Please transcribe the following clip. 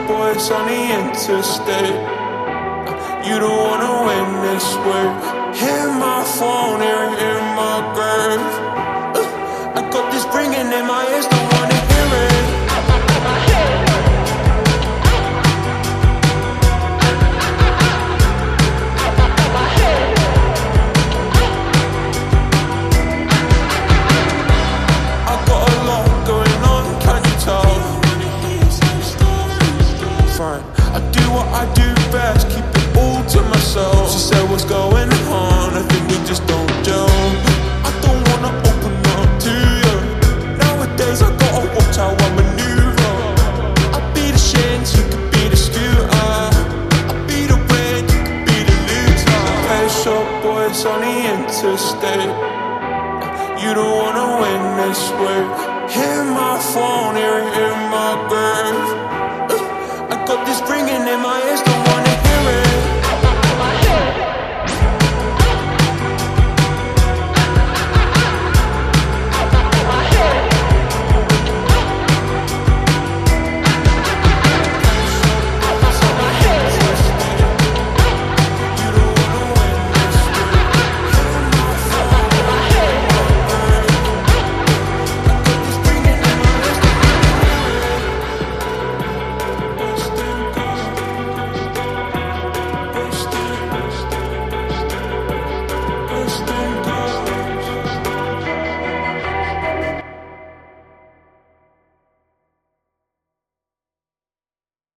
boys on the interstate. You don't wanna win this way. Hear my phone, hear it in my grave. I got this ringing in my ears, don't wanna hear it. I got a lot going on, can you tell? Fine, I do what I do best, keep it all to myself. She said, what's going on? I think we just don't gel. I don't wanna open up to you. Nowadays I gotta watch how I maneuver. I'll be the shins, you could be the scooter. I'll be the win, you could be the loser. Hey, short boys on the interstate. You don't wanna win this way. Hear my phone, hear it in my grave.